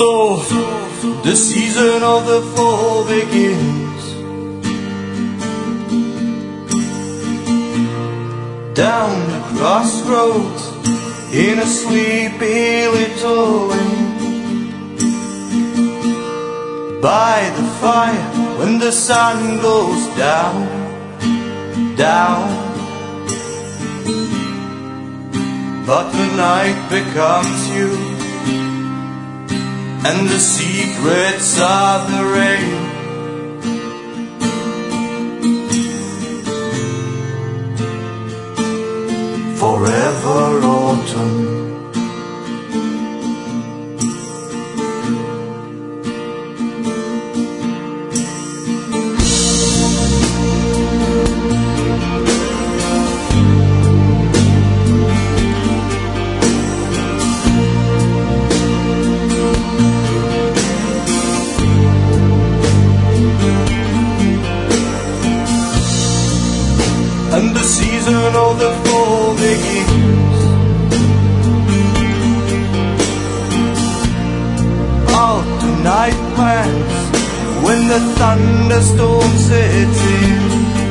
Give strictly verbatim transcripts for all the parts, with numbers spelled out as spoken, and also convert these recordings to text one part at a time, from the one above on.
So, the season of the fall begins. Down the crossroads in a sleepy little lane. By the fire when the sun goes down, down. But the night becomes you, and the secrets of the rain. Forever autumn. And the season of the fall begins. Out the night plans when the thunderstorm sets in.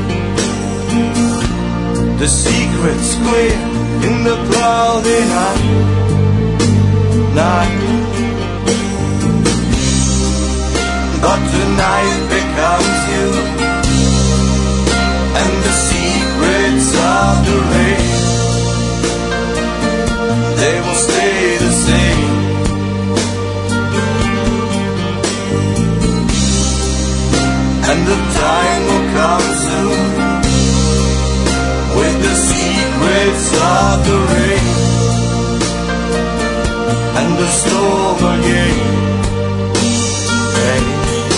The secrets clear in the cloudy night, night. But the night becomes you, and the secrets of the rain, they will stay the same. And the time will come soon with the secrets of the rain and the storm again. Hey.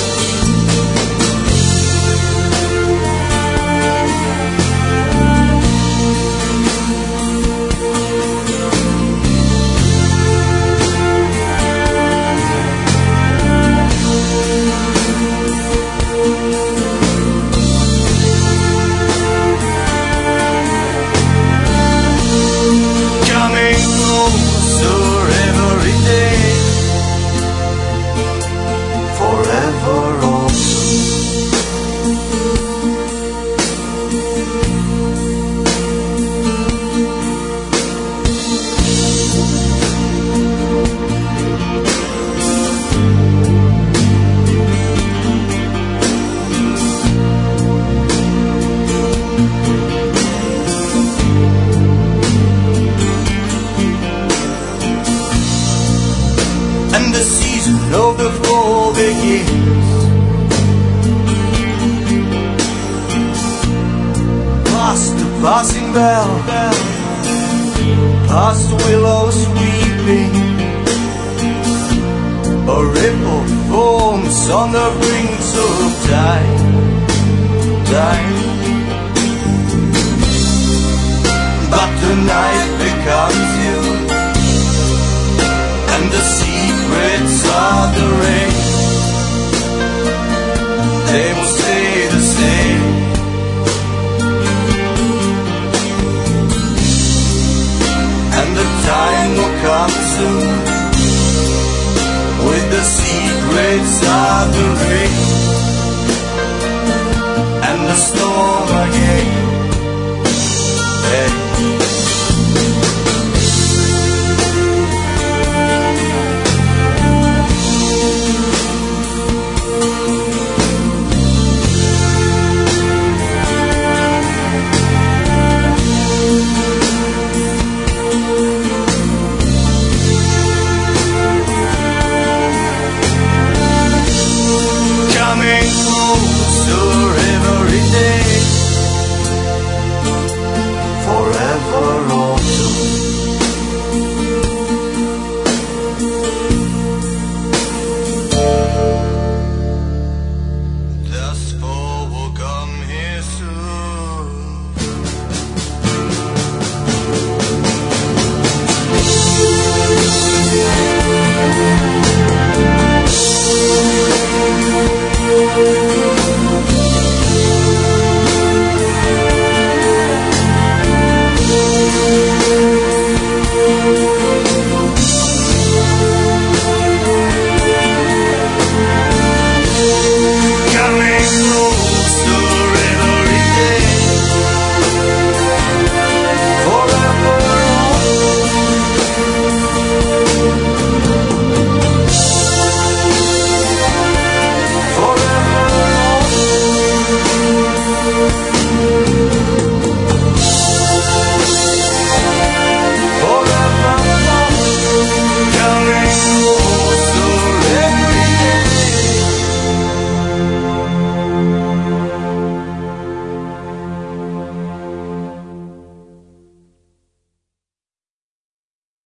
And the season of the fall begins. Past the passing bell, past the willows weeping, a ripple forms on the brink of time, time. But the night becomes you, and the secrets of the rain, they will stay the same. And the time will come soon with the secrets of the rain and the storm.